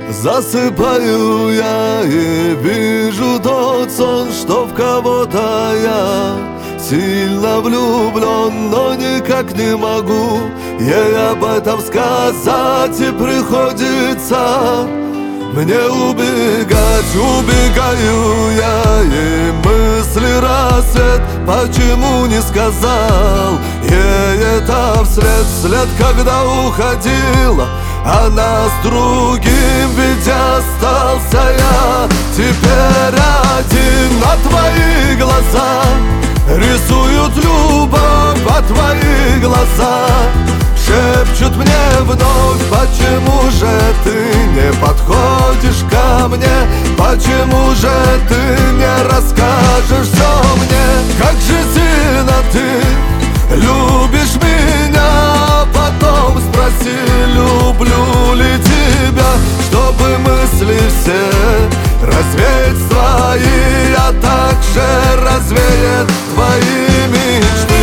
Засыпаю я и вижу тот сон, что в кого-то я сильно влюблен, но никак не могу ей об этом сказать, и приходится мне убегать. Убегаю я, и мысли рассвет, почему не сказал ей это вслед, когда уходила она с другим, ведь остался я теперь один. А твои глаза рисуют любовь, а твои глаза шепчут мне вновь: почему же ты не подходишь ко мне? Почему же ты не расскажешь все мне? Как же сильно ты любишь меня? Потом спроси, люблю ли тебя, чтобы мысли все развеять свои, а также развеет твои мечты.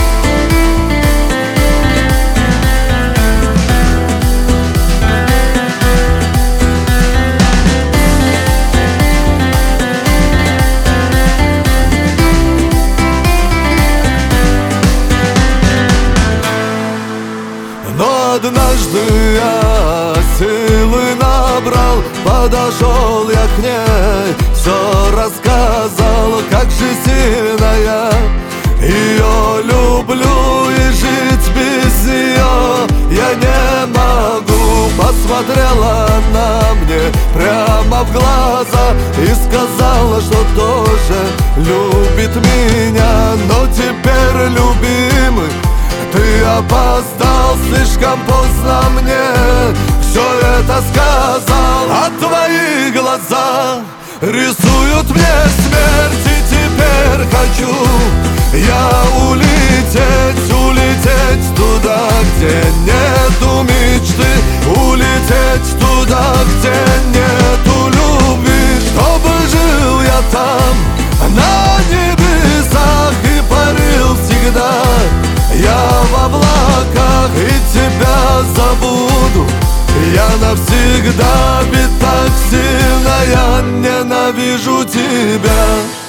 Но однажды я силы набрал, подошел я к ней, все рассказал, как же сильно я ее люблю, и жить без нее я не могу. Посмотрела она мне прямо в глаза и сказала, что тоже любит меня. Но теперь, любимый, ты опоздал, слишком поздно мне все это сказал. А твои глаза рисуют мне смерть, и теперь хочу я улететь, улететь туда, где нету мечты, улететь туда, где нету любви, чтобы жил я там на небесах и парил всегда я в облаках, и тебя забуду я навсегда, ведь так сильно я ненавижу тебя.